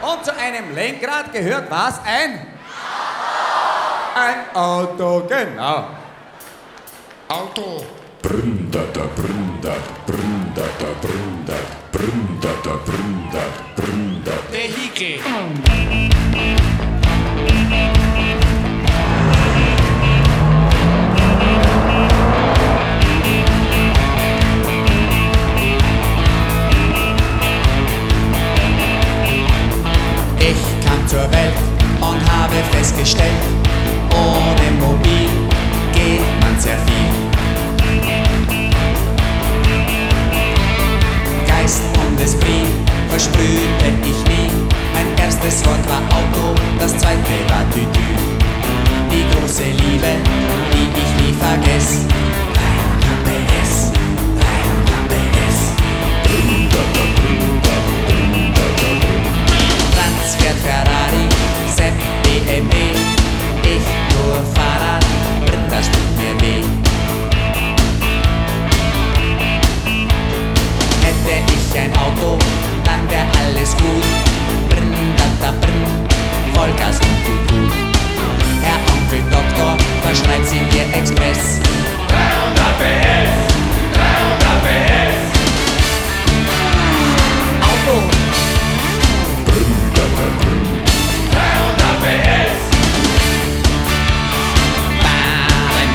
Und zu einem Lenkrad gehört was? Ein Auto, genau. Auto. Brndata, brndat, brndata, brndat, brndata, brndat, brndat. Vehikel. Ich kam zur Welt und habe festgestellt, ohne Mobil geht man sehr viel. Geist und Esprit versprühte ich nie. Mein erstes Wort war Auto, das zweite war Tütü. Die große Liebe, die ich nie vergess. 300 PS, 300 PS. Franz fährt Ferrari, Sepp BMW. Ich nur Fahrrad, das tut mir weh. Hätte ich ein Auto, dann wär alles gut. Brndata brn, Vollgas und Tutu. Herr Onkel Doktor, verschreibt sie mir Express. 300 PS, 300 PS. Auto, 300 PS. Bahn.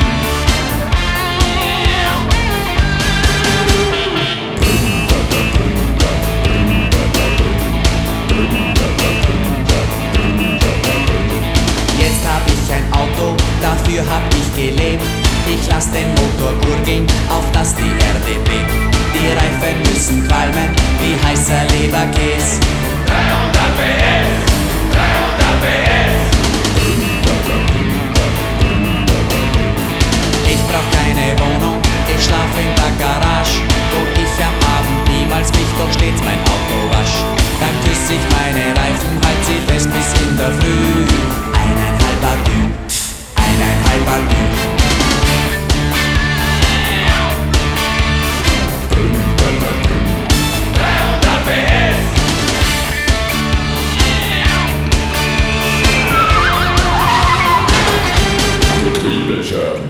Jetzt hab ich ein Auto, dafür hab ich gelebt. Ich lass den Motor gurgeln, auf dass die Erde bebt. Die Reifen müssen qualmen, wie heißer Leberkäse. 300 PS, 300 PS. Ich brauch keine Wohnung, ich schlaf in der Garage, wo ich am Abend niemals mich doch stets mein Auto wasch. Dann küss ich meine Reifen, halt sie fest bis in der Früh. 1,5 Dü, 1,5 Dü. Getriebeschaden.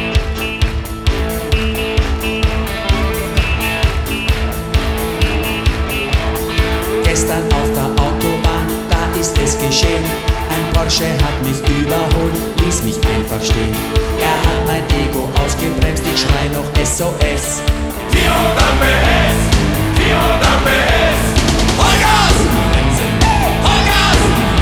Gestern auf der Autobahn, da ist es geschehen. Ein Porsche hat mich überholt, ließ mich einfach stehen. Er hat mein Ego ausgebremst, ich schrei noch SOS. 400 PS, 400 PS. Vollgas! Vollgas!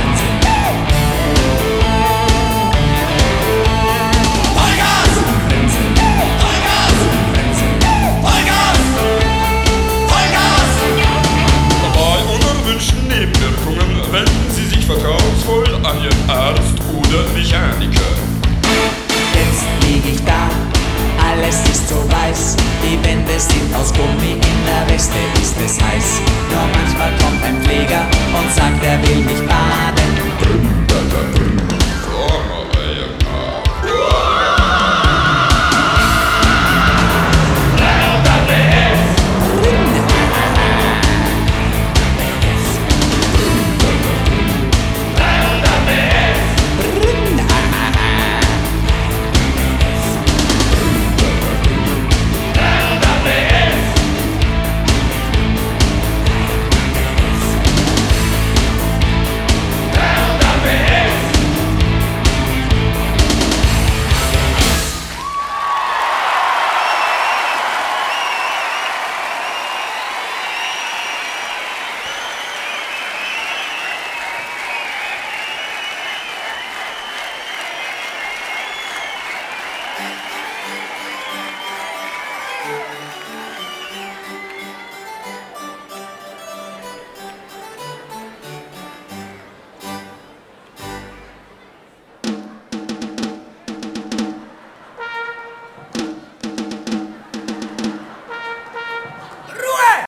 Vollgas! Vollgas! Vollgas! Vollgas! Bei unerwünschten Nebenwirkungen wenden Sie sich vertrauensvoll an Ihren Arzt oder Mechaniker. Jetzt lieg ich da, alles ist so weiß. Die Wände sind aus Gummi, in der Weste ist es heiß. Nur manchmal kommt ein Pfleger und sagt, er will mich baden.